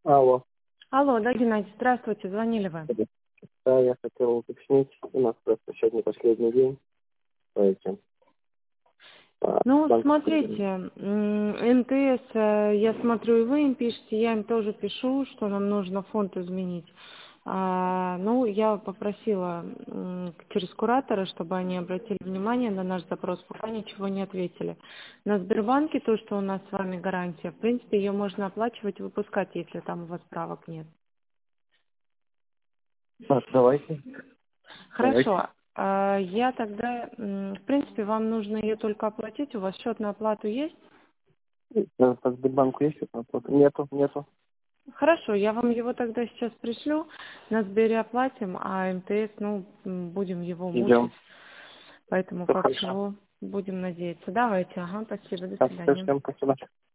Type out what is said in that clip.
Алло. Алло, да, Геннадий, здравствуйте, звонили вы. Да, я хотел уточнить. У нас просто сегодня последний день по этим. Ну, смотрите, МТС, я смотрю, и вы им пишете, я им тоже пишу, что нам нужно фонд изменить. Ну, я попросила через куратора, чтобы они обратили внимание на наш запрос, пока ничего не ответили. На Сбербанке то, что у нас с вами гарантия, в принципе, ее можно оплачивать и выпускать, если там у вас правок нет. Так, давайте. Хорошо. Я тогда, в принципе, вам нужно ее только оплатить. У вас счет на оплату есть? По Сбербанку есть что-то? Нету. Хорошо, я вам его тогда сейчас пришлю, на Сбере оплатим, а МТС, ну, будем его Ждем. мучить. Поэтому Все как хорошо. чего будем надеяться. Давайте, ага, спасибо, до Так, свидания. всем спасибо.